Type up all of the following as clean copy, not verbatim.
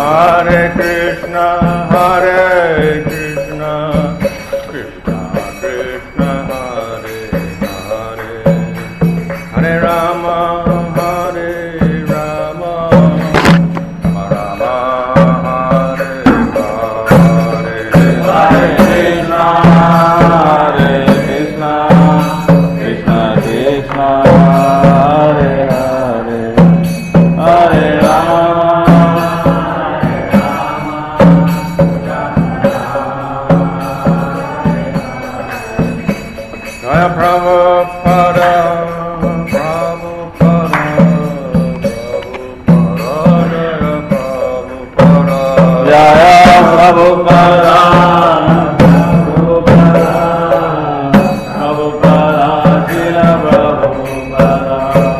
Hare Krishna, Hare Krishna, Krishna Krishna, Hare Hare, Hare Rama, Hare Rama, Rama Hare Hare, Hare Krishna, Hare Krishna, Krishna Krishna, Hare Hare, Hare Rama. Jaya Prabhupada, Prabhupada, Prabhupada, Jaya Prabhupada, Prabhupada, Prabhupada, Jaya Prabhupada.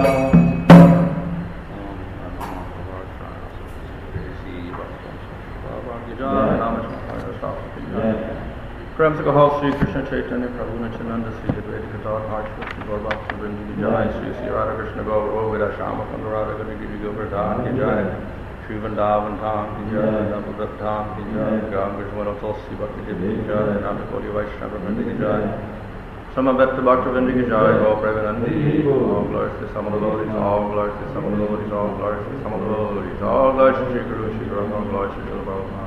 प्रेम से कहो श्री कृष्ण चैतन्य प्रभु नित्यानंद श्री अद्वैत गदाधर हरि गौर भक्त वृंद की जय, श्री श्री राधा कृष्ण गौर गोविंद श्याम कुंद राधा गिरि गोवर्धन की जय, श्री वृंदावन धाम की जय, नवद्वीप धाम की जय, गंगा यमुना तुलसी भक्ति की जय, नाम कोटि वैष्णव वृंद की जय, समवेत भक्त वृंद की जय, गौ Premanandi, all glories to some of the glories, all glories to some of the glories, all glories to some of the glories, all glories to Shri Guru, Shri Ram, all glories to Shri Prabhupada.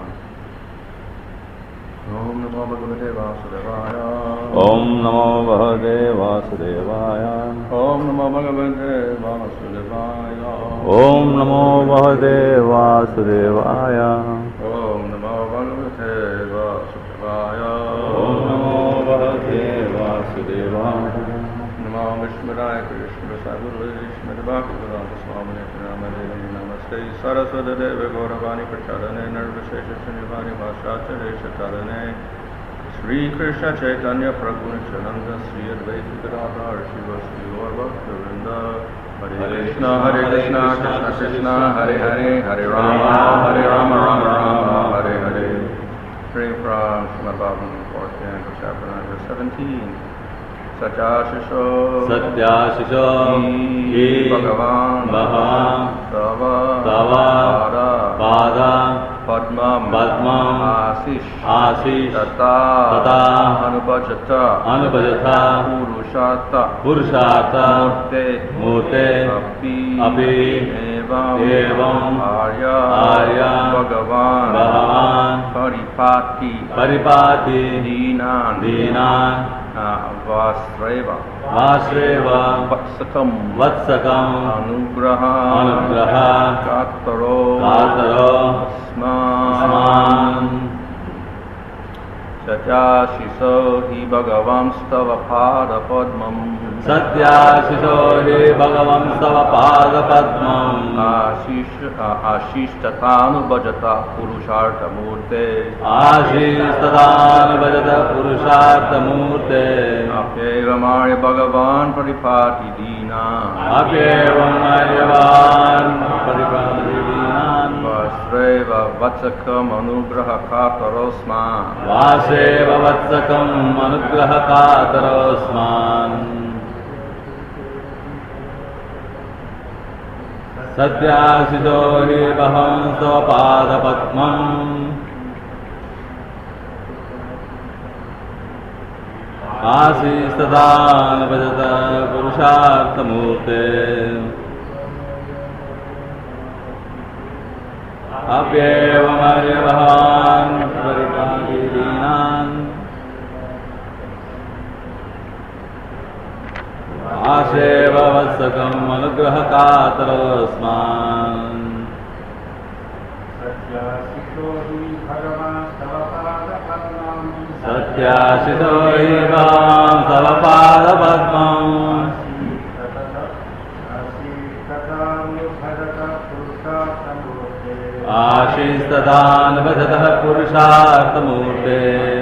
Om Namo Bhagavate Vasudevaya. Om Namo Bhagavate Vasudevaya. Om Namo Bhagavate Vasudevaya. Om Namo Bhagavate Vasudevaya. Om Namo Bhagavate Vasudevaya. Om Namo Bhagavate Vasudevaya. Namo Vishnupadaya Krishna Sadguru Vishnu Bhaktivedanta Swami Namaste Namaste Saraswati Deva Gauravani Prachadane Nirvishesha Srinivani Bhashacharya Shatarane Sri Krishna Chaitanya Prabhu Nityananda Sri Advaita Gadadhar Shiva Sri Gaur Bhaktivinoda Hare Krishna Krishna Krishna Hare Hare Hare Rama Rama Rama Hare Hare. Reading from Srimad Bhagavatam, 4th canto, chapter number 17. Satyashisho Hi Bhagavan Tava Pada Padmam Asish Tata Anubhajata Purushata Murte Api Evam Arya Bhagavan Paripati Dinan Vasreva Vatsakam Anugraha Kataro Asman Satyashiso Hi Bhagavam Stava Pada Padmam Satyashiso Hi Bhagavam Stava Pada Padmam Ashish Tatanu Bhajata Purushartha Murte Ashish Tatanu Bhajata Purushartha Murte Apyevam Arya Bhagavan Paripati Dina Apyevam Arya Bhagavan Paripati Dina Vasreva Vatsakam Anugraha Katarosman Vasreva Vatsakam Anugraha Katarosman Satyashiso Hi Bhagavam Stava Padmam Ashish Tatanu Bhajata Purushartha Murte Apyevam Arya Bhagavan Paripati Dinan Ashreva Vatsakam Anugraha Katarosman Satyashiso Hi Bhagavam Stava Pada Padmam Ashish Tatanu Bhajata Purushartha Murte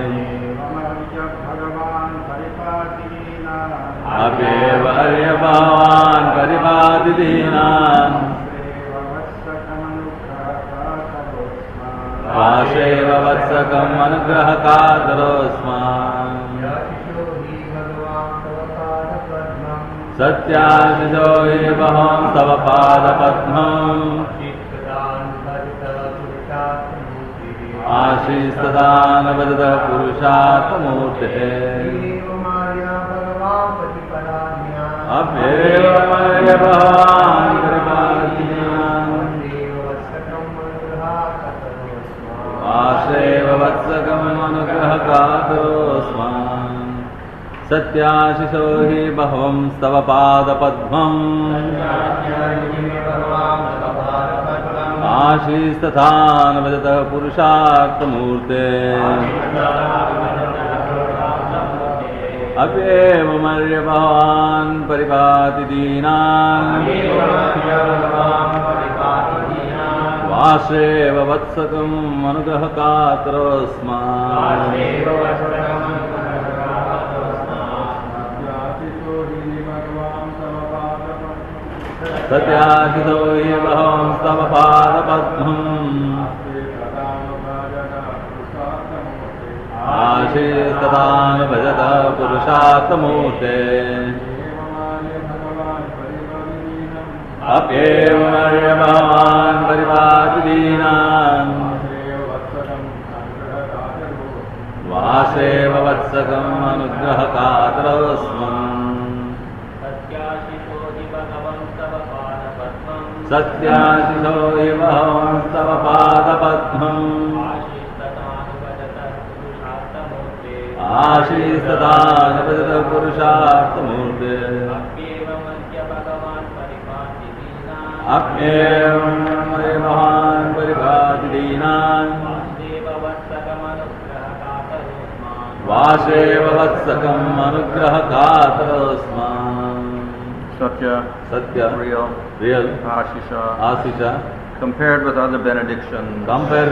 Apyevam Arya Bhagavan Paripati Dinan Ashreva Vatsakam Anugraha Katarosman Satyashiso Hi Bhagavam Stava Pada Padmam आशीस्तदा नवदतः पुरुषार्थमूर्तेः अप्येव मर्य भवान् आश्रेव वत्सकम् अनुग्रहकातरोऽस्मान् सत्याशिषो हि बहवंस्तव पादपद्मम् आशीस्तथानवदतः पुरुषार्थमूर्ते अप्येव मर्य भवान् परिपाति दीनान् वाश्रेव वत्सकम् अनुग्रहकातरोऽस्मान् सत्याशिषो हि बहवंस्तव पादपद्मम् आशीस्तथानुभजतः पुरुषार्थमूर्ते अप्येव मर्य भवान् परिपाति दीनान् वासेव वत्सकम् अनुग्रहकातरोऽस्मान् सत्याशिषो हि बहवंस्तव पादपद्मम् आशीस्तथानुभजतः पुरुषार्थमूर्ते अप्येव मर्य भवान् परिपाति दीनान् वासेव वत्सकम् अनुग्रहकातरोऽस्मान् Satya, real, Ashisha, compared with other benedictions,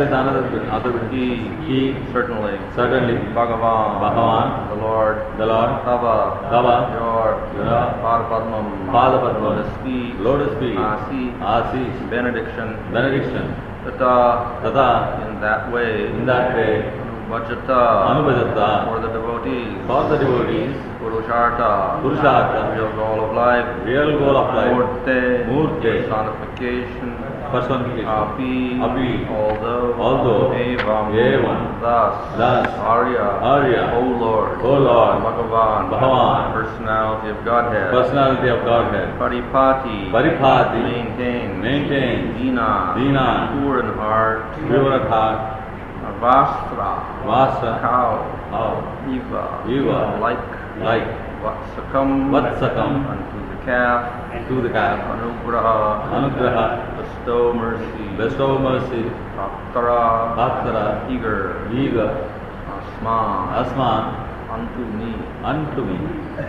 he certainly, Bhagavan, the Lord, Tava, your Padapadmam, lotus feet, Asi, benediction, Tata, in that way, Anubhajata, for the devotees, Purushartha, real goal of life, Murte, personification, Api, although, Evam, thus, Arya, O Lord, Bhagavan, personality of Godhead, Paripati, maintain, Dina, pure in heart, Vastra, cow, Eva, like, Vatsakam, unto the calf, Anugraha, bestow mercy, Tattara, eager, Asman, unto me.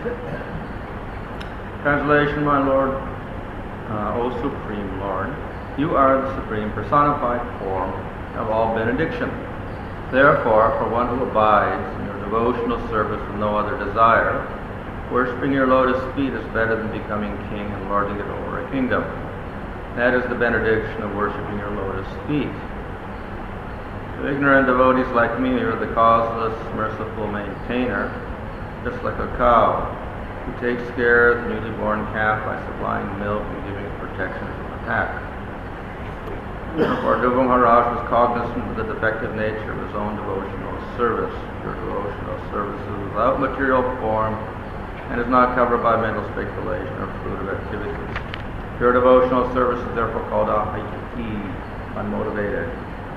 Translation, my Lord, O Supreme Lord, you are the supreme personified form of all benediction. Therefore, for one who abides in your devotional service with no other desire, worshipping your lotus feet is better than becoming king and lording it over a kingdom. That is the benediction of worshipping your lotus feet. To ignorant devotees like me, you are the causeless, merciful maintainer, just like a cow who takes care of the newly born calf by supplying milk and giving it protection from attack. Therefore, Dhruva Maharaj was cognizant of the defective nature of his own devotional service. Your devotional service is without material form and is not covered by mental speculation or fruitive activities. Your devotional service is therefore called ahayati, unmotivated.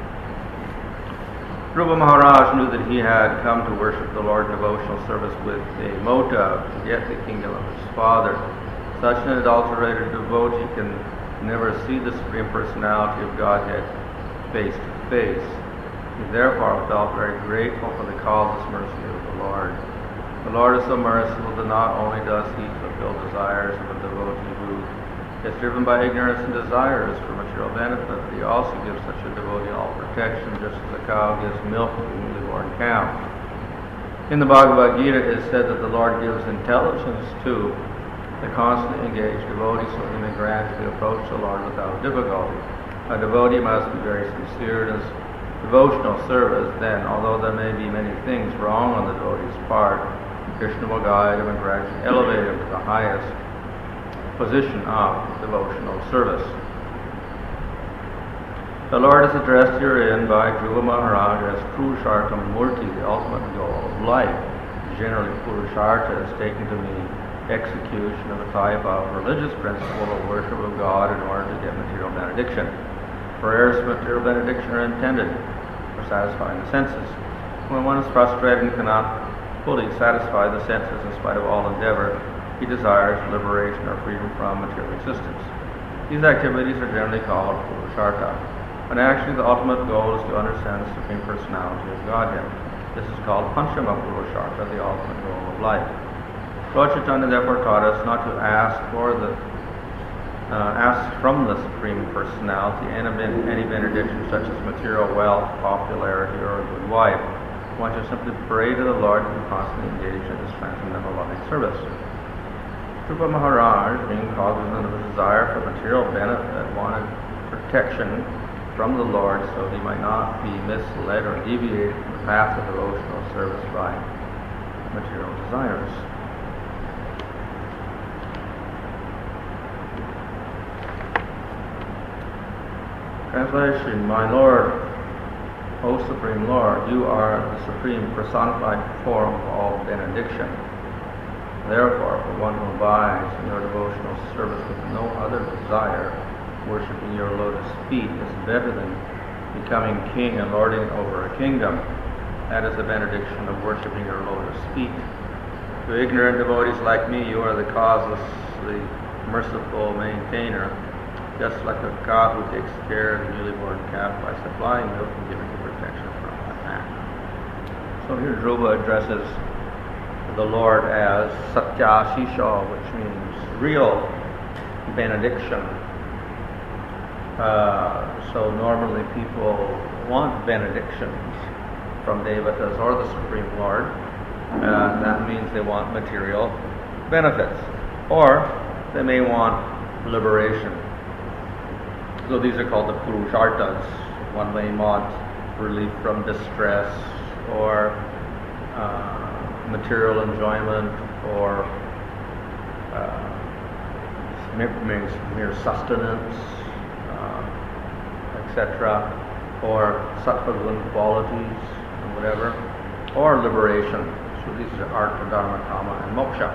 Dhruva Maharaj knew that he had come to worship the Lord in devotional service with a motive to get the kingdom of his father. Such an adulterated devotee can never see the Supreme Personality of Godhead face to face. He therefore felt very grateful for the causeless mercy of the Lord. The Lord is so merciful that not only does he fulfill desires of a devotee who is driven by ignorance and desires for material benefit, but he also gives such a devotee all protection, just as a cow gives milk to a newly born calf. In the Bhagavad Gita it is said that the Lord gives intelligence to the constantly engaged devotee, so he may gradually approach the Lord without difficulty. A devotee must be very sincere in his devotional service, then, although there may be many things wrong on the devotee's part, Krishna will guide him and gradually elevate him to the highest position of devotional service. The Lord is addressed herein by Dhruva Maharaj as Purushartha Murti, the ultimate goal of life. Generally, Purushartha is taken to mean execution of a type of religious principle of worship of God in order to get material benediction. Prayers for material benediction are intended for satisfying the senses. When one is frustrated and cannot fully satisfy the senses in spite of all endeavor, he desires liberation or freedom from material existence. These activities are generally called Purushartha, but actually the ultimate goal is to understand the Supreme Personality of Godhead. This is called Panchama Purushartha, the ultimate goal of life. Lord Chaitanya therefore taught us not to ask from the Supreme Personality any benediction such as material wealth, popularity, or a good wife. One should simply pray to the Lord and constantly engage in this transcendental loving service. Dhruva Maharaj, being cognizant of the desire for material benefit, wanted protection from the Lord so he might not be misled or deviated from the path of devotional service by material desires. Translation: My Lord, O Supreme Lord, you are the supreme personified form of all benediction. Therefore, for one who abides in your devotional service with no other desire, worshipping your lotus feet is better than becoming king and lording over a kingdom. That is the benediction of worshipping your lotus feet. To ignorant devotees like me, you are the causelessly merciful maintainer, just like a god who takes care of the newly born calf by supplying milk and giving it protection from attack. So here Dhruva addresses the Lord as Satyashisha, which means real benediction. So normally people want benedictions from Devatas or the Supreme Lord. That means they want material benefits, or they may want liberation. So these are called the Purusharthas. One may want relief from distress, or material enjoyment, or mere sustenance, etc., or sattva-guna qualities, and whatever, or liberation. So these are Artha, Dharma, Kama, and Moksha.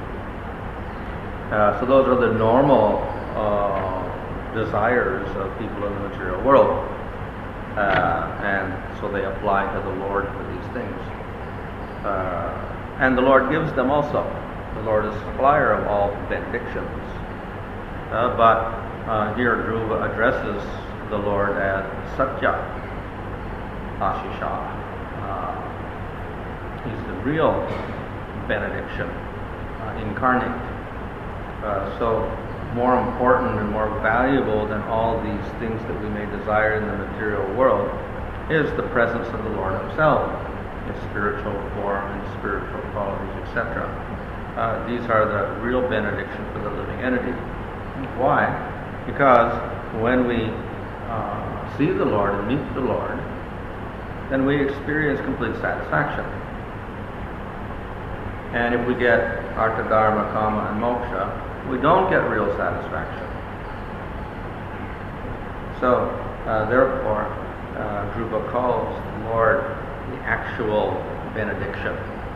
So those are the normal desires of people in the material world, and so they apply to the Lord for these things, and the Lord gives them also. The Lord is supplier of all benedictions, but here Dhruva addresses the Lord as Satya Ashisha. He's the real benediction incarnate. So more important and more valuable than all these things that we may desire in the material world is the presence of the Lord Himself in spiritual form and spiritual qualities, etc. These are the real benediction for the living entity. Why? Because when we see the Lord and meet the Lord, then we experience complete satisfaction. And if we get Artha, Dharma, Kama, and Moksha, we don't get real satisfaction. So, therefore, Dhruva calls the Lord the actual benediction.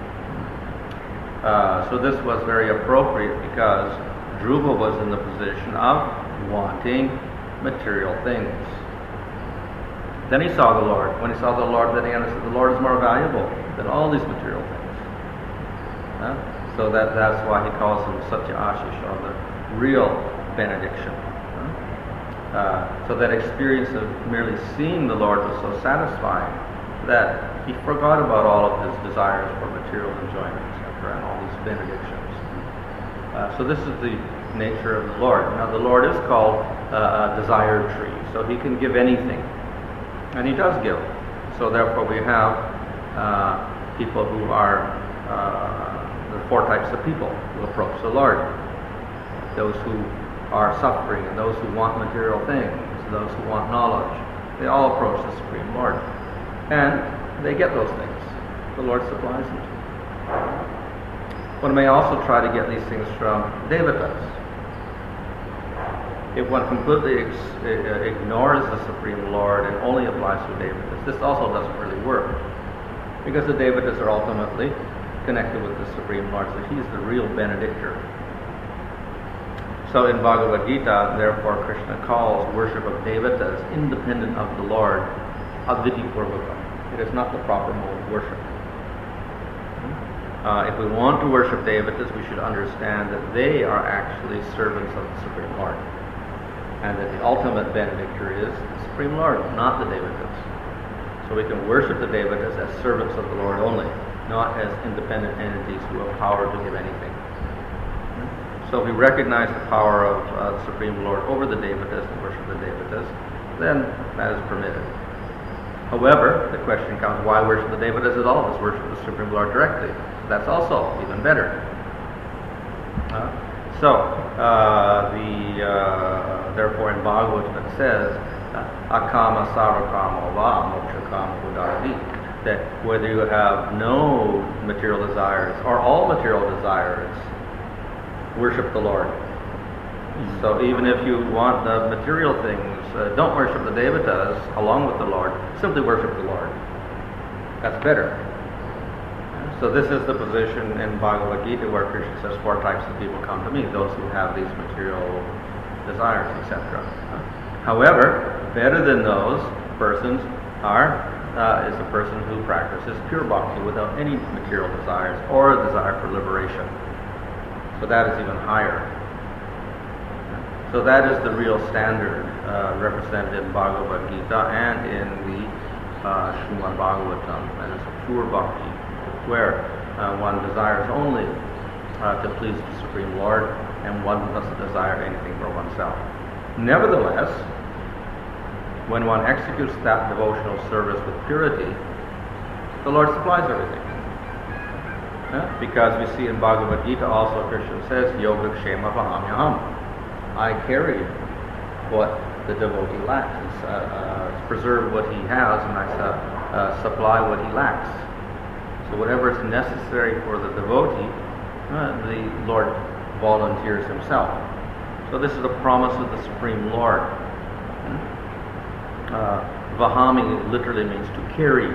So this was very appropriate because Dhruva was in the position of wanting material things. Then he saw the Lord. When he saw the Lord, then he understood the Lord is more valuable than all these material things. So that's why he calls him Satya Ashisha, the real benediction. So that experience of merely seeing the Lord was so satisfying that he forgot about all of his desires for material enjoyment, etc., and all these benedictions. So this is the nature of the Lord. Now the Lord is called a desire tree, so he can give anything, and he does give. So therefore we have people who are there are four types of people who approach the Lord: those who are suffering, and those who want material things, those who want knowledge. They all approach the Supreme Lord, and they get those things. The Lord supplies them to them. One may also try to get these things from Devatas. if one completely ignores the Supreme Lord and only applies to Devatas, this also doesn't really work. Because the Devatas are ultimately connected with the Supreme Lord, so he's the real benedictor. So in Bhagavad Gita, therefore, Krishna calls worship of Devatas independent of the Lord aviti purvaka. It is not the proper mode of worship. If we want to worship Devatas, we should understand that they are actually servants of the Supreme Lord, and that the ultimate benedictor is the Supreme Lord, not the Devatas. So we can worship the Devatas as servants of the Lord only, not as independent entities who have power to give anything. So if we recognize the power of the Supreme Lord over the Devatas and worship the Devatas, then that is permitted. However, the question comes, why worship the Devatas at all? Let's worship the Supreme Lord directly. So that's also even better. Therefore in Bhagavatam it says, akama sarakama va mokshakama budadi, that whether you have no material desires or all material desires, worship the Lord. So even if you want the material things, don't worship the Devatas along with the Lord, simply worship the Lord. That's better. So this is the position in Bhagavad Gita where Krishna says 4 types of people come to me, those who have these material desires, etc. However, better than those persons is a person who practices pure bhakti without any material desires or a desire for liberation. So that is even higher. So that is the real standard represented in Bhagavad Gita and in the Srimad Bhagavatam. That is pure bhakti, where one desires only to please the Supreme Lord and one doesn't desire anything for oneself. Nevertheless, when one executes that devotional service with purity, the Lord supplies everything. Because we see in Bhagavad Gita also Krishna says, Yoga Kshema Vahamyaham. I carry what the devotee lacks. It's preserve what he has, and I supply what he lacks. So whatever is necessary for the devotee, the Lord volunteers himself. So this is a promise of the Supreme Lord. Vahami literally means to carry.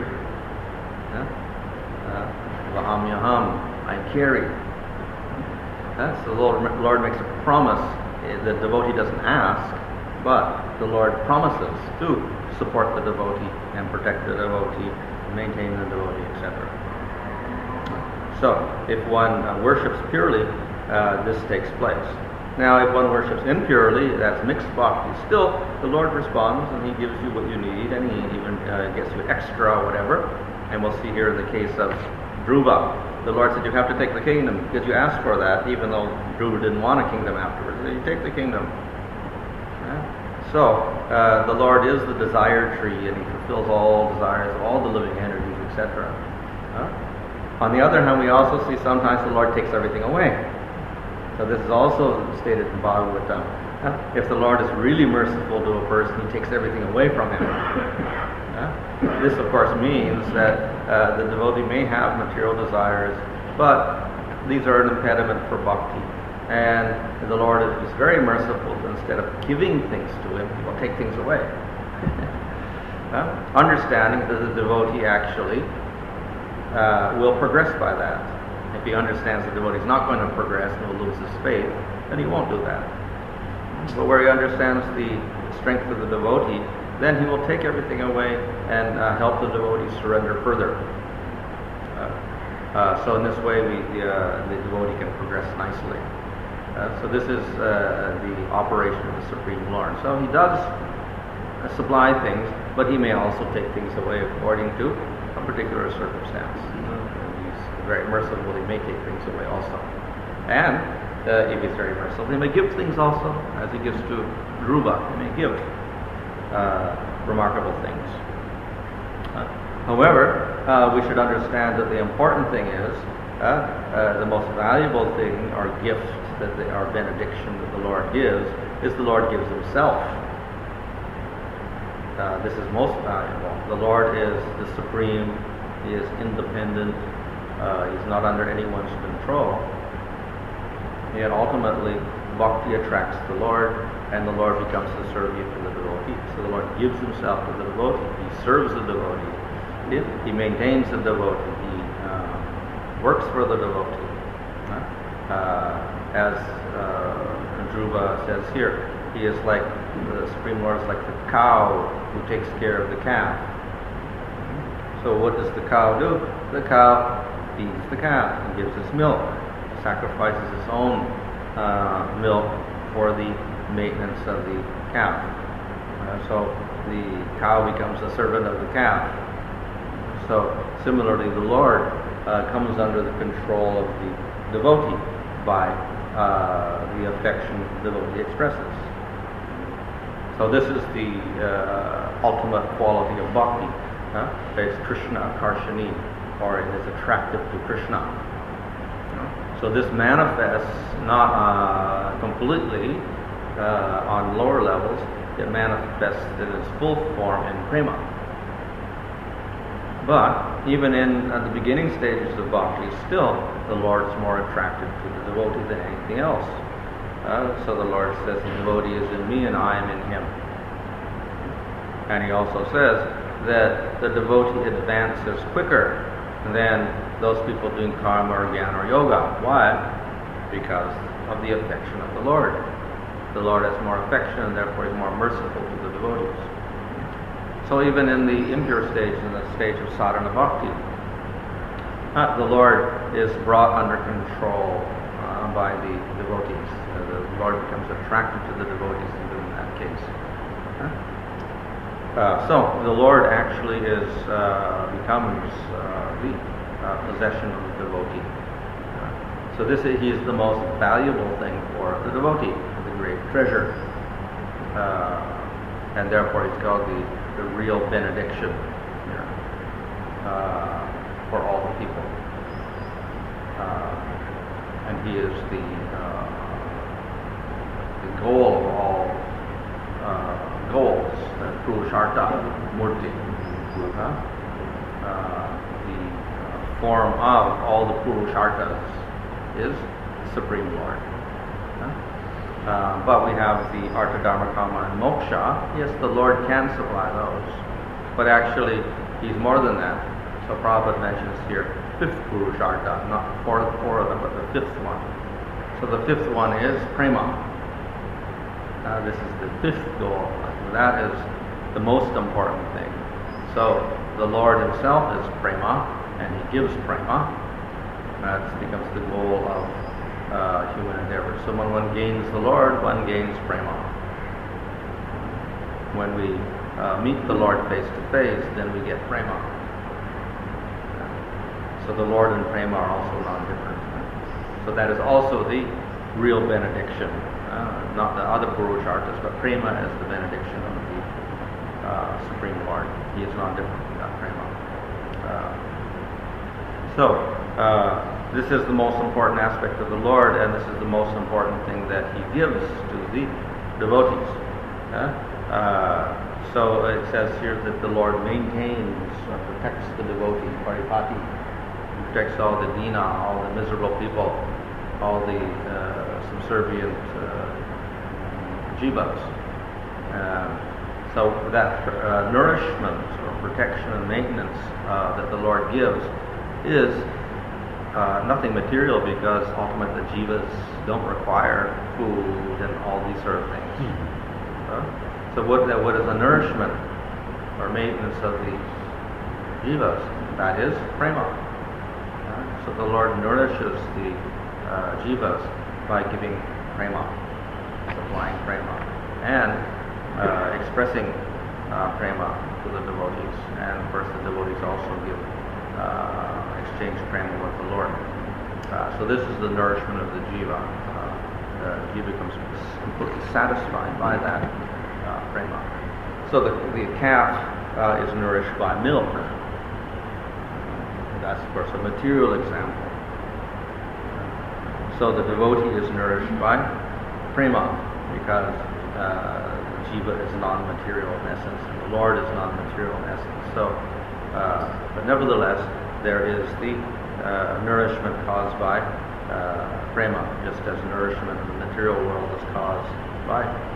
Vahamyaham, I carry. So the Lord makes a promise. The devotee doesn't ask, but the Lord promises to support the devotee and protect the devotee, maintain the devotee, etc. So, if one worships purely, this takes place. Now, if one worships impurely, that's mixed bhakti. Still, the Lord responds and He gives you what you need, and He even gets you extra, whatever. And we'll see here in the case of Dhruva. The Lord said, you have to take the kingdom because you asked for that, even though Dhruva didn't want a kingdom afterwards. So you take the kingdom. So, the Lord is the desire tree, and He fulfills all desires, all the living energies, etc. On the other hand, we also see sometimes the Lord takes everything away. So this is also stated in Bhagavatam. If the Lord is really merciful to a person, He takes everything away from him. This, of course, means that the devotee may have material desires, but these are an impediment for bhakti. And the Lord is very merciful. Instead of giving things to Him, He will take things away. Understanding that the devotee actually will progress by that. If he understands the devotee is not going to progress and will lose his faith, then he won't do that. But where he understands the strength of the devotee, then he will take everything away and help the devotee surrender further. So in this way, the devotee can progress nicely. So this is the operation of the Supreme Lord. So He does supply things, but He may also take things away according to a particular circumstance. He's very merciful. He may take things away also. And if He's very merciful, He may give things also, as He gives to Dhruva. He may give remarkable things. However, we should understand that the important thing is the most valuable thing or gift our benediction that the Lord gives is the Lord gives Himself. This is most valuable. The Lord is the supreme. He is independent. He's not under anyone's control. Yet ultimately, bhakti attracts the Lord, and the Lord becomes subservient to the devotee. So the Lord gives himself to the devotee. He serves the devotee. He maintains the devotee. He works for the devotee. As Dhruva says here, he is like, the Supreme Lord is like the cow who takes care of the calf. So what does the cow do? The cow feeds the calf and gives its milk, sacrifices its own milk for the maintenance of the calf. So the cow becomes a servant of the calf. So similarly, the Lord comes under the control of the devotee by the affection the devotee expresses. So this is the ultimate quality of bhakti. It's Krishna Karshani, or it is attractive to Krishna. So this manifests not completely on lower levels. It manifests in its full form in prema. But even in the beginning stages of bhakti, still the Lord is more attractive to the devotee than anything else. So the Lord says, the devotee is in me and I am in him. And he also says that the devotee advances quicker than those people doing karma or jnana or yoga. Why? Because of the affection of the Lord. The Lord has more affection, and therefore is more merciful to the devotees. So even in the impure stage, in the stage of sadhana bhakti, the Lord is brought under control by the devotees. The Lord becomes attracted to the devotees even in that case. So the Lord actually becomes the possession of the devotee. So he is the most valuable thing for the devotee, the great treasure, and therefore he's called the real benediction for all the people. And he is the goal of all goals, the Purushartha Murti. The form of all the Purusharthas is the Supreme Lord. But we have the Artha, Dharma, Kama, and Moksha. Yes, the Lord can supply those, but actually he's more than that. So Prabhupada mentions here fifth Purushartha, not four of them, but the fifth one. So the fifth one is prema. This is the fifth goal. That is the most important thing. So the Lord himself is prema, and he gives prema. That becomes the goal of human endeavor. So when one gains the Lord, one gains prema. When we meet the Lord face to face, then we get prema. So the Lord and prema are also non-different. So that is also the real benediction, not the other Purusharthas, but prema is the benediction of the Supreme Lord. He is non-different from that prema. This is the most important aspect of the Lord, and this is the most important thing that he gives to the devotees. So it says here that the Lord maintains or protects the devotee, paripati. He protects all the dina, all the miserable people, all the subservient jivas. So that nourishment or protection and maintenance that the Lord gives is nothing material, because ultimately the jivas don't require food and all these sort of things. So what is the nourishment or maintenance of the jivas? That is prema. So the Lord nourishes the jivas by giving prema, supplying prema, and expressing prema to the devotees. And of course the devotees also exchange prema with the Lord. So this is the nourishment of the jiva. The jiva becomes completely satisfied by that prema. So the calf is nourished by milk. That's of course a material example. So the devotee is nourished by prema, because jiva is non-material in essence, and the Lord is non-material in essence. So, but nevertheless, there is the nourishment caused by prema, just as nourishment in the material world is caused by